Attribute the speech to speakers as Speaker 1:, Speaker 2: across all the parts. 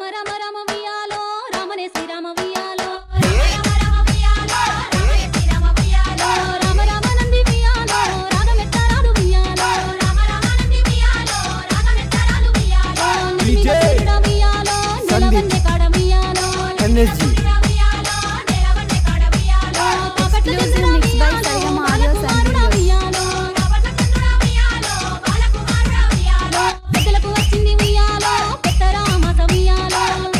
Speaker 1: రామ రామ వియాలో రామనే శ్రీరామ వియాలో రామ రామ నంది వియాలో రాగమెత్తరాదు వియాలో
Speaker 2: DJ
Speaker 1: నెలవన్నె కాడ వియాలో
Speaker 2: energy
Speaker 1: exclusive mix by Sarigama Audio and Videos. పెద్దలకు వచ్చింది వియాలో పెద్దరామస వియాలో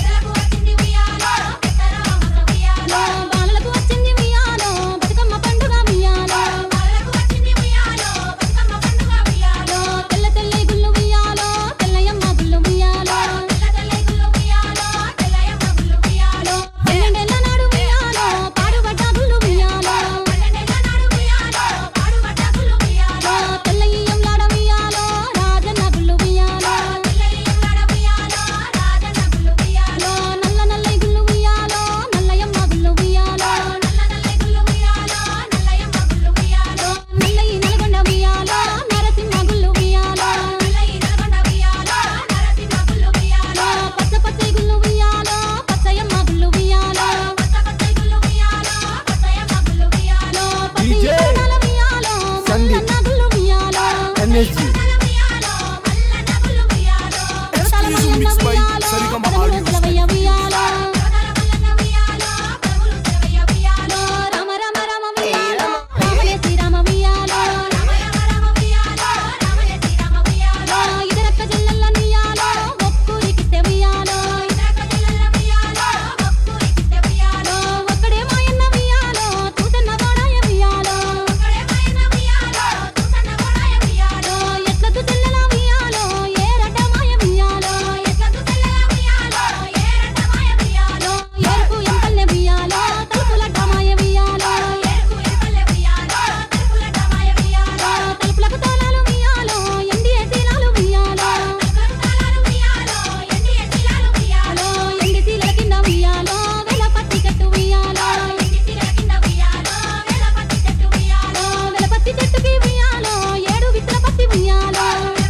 Speaker 1: బాలలకు వచ్చింది వియాలో బతుకమ్మ పండుగ వియాలో తెల్ల తెల్ల గుళ్ళు వియాలో తెల్లయమ్మ గుళ్ళు వియాలో పన్నెండేళ్ల నాడు వియాలో పాడుబడ్డ గుళ్ళు వియాలో తెల్లయ్యంలాడ వియాలో రాజన్న గుళ్ళు వియాలో నల్ల నల్లై గుళ్ళు వియాలో నల్లయమ్మ గుళ్ళు వియాలో నల్లయి నల్గొండ వియాలో నరసింహ గుళ్ళు వియాలో పచ్చ పచ్చై గుళ్ళు వియాలో పచ్చయమ్మ గుళ్ళు వియాలో పచ్చి కోణాల వియాలో మల్లన్న గుళ్ళు వియాలో
Speaker 2: energy
Speaker 1: exclusive mix by Sarigama Audio Rama Rama Rama వియాలో రామనే శ్రీరామ వియాలో ఇదరక్క జిల్లల్ల నియాలో ఒక్కూరికిస్తే వియాలో ఒక్కడే మాయన్న వియాలో చూసన్న వాడాయ వియాలో ఎట్లదు చెల్లెల వియాలో ఏరట మాయ వియాలో ఏరుకు ఎంపల్లె వియాలో తలుపులడ్డ మాయ వియాలో తలుపులకు తాళాలు వియాలో ఎండియ తీరాలు వియాలో ఎండి తీరల కింద వియాలో వెల పత్తి చెట్టు వియాలో వెల పత్తి చెట్టుకి వియాలో ఏడు విత్తల పత్తి వియాలో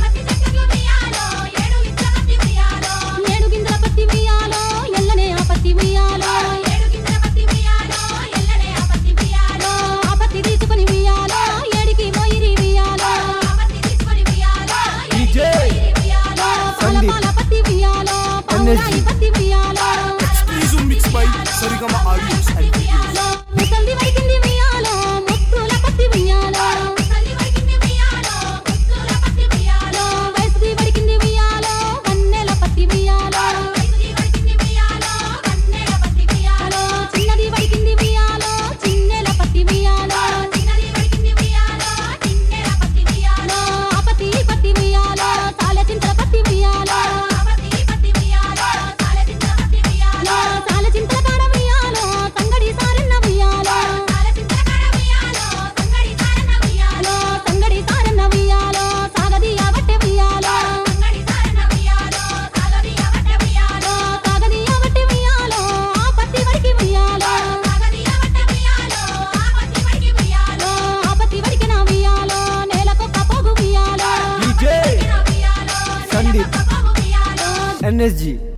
Speaker 1: ఏడు గింజల పత్తి వియాలో ఎల్లనే ఆ పత్తి వియాలో ఆ పత్తి తీసుకొని వియాలో ఏడికి మోయిరి వియాలో
Speaker 2: DJ
Speaker 1: పాల పాల పత్తి వియాలో పావురాయి పత్తి వియాలో
Speaker 2: exclusive mix by Sarigama Audio and Videos.
Speaker 1: ముసల్ది వడికింది వియాలో ముత్తుల పత్తి వియాలో వయసుది వడికింది వియాలో వన్నెల పత్తి వియాలో చిన్నది వడికింది వియాలో చిన్నెల పత్తి వియాలో ఆ పత్తి పత్తి వియాలో తాళ చింతల పత్తి వియాలో తాళ చింతల కాడ వియాలో సంగడి సారన్న వియాలో సంగడి సారన్న వియాలో సాగదియ వట్టె వియాలో సాగదియ వట్టె వియాలో ఆ పత్తి వడికి వియాలో ఆ పత్తి వడికిన వియాలో నేలకొక్క పోగు వియాలో
Speaker 2: DJ సందీప్ ఎనర్జీ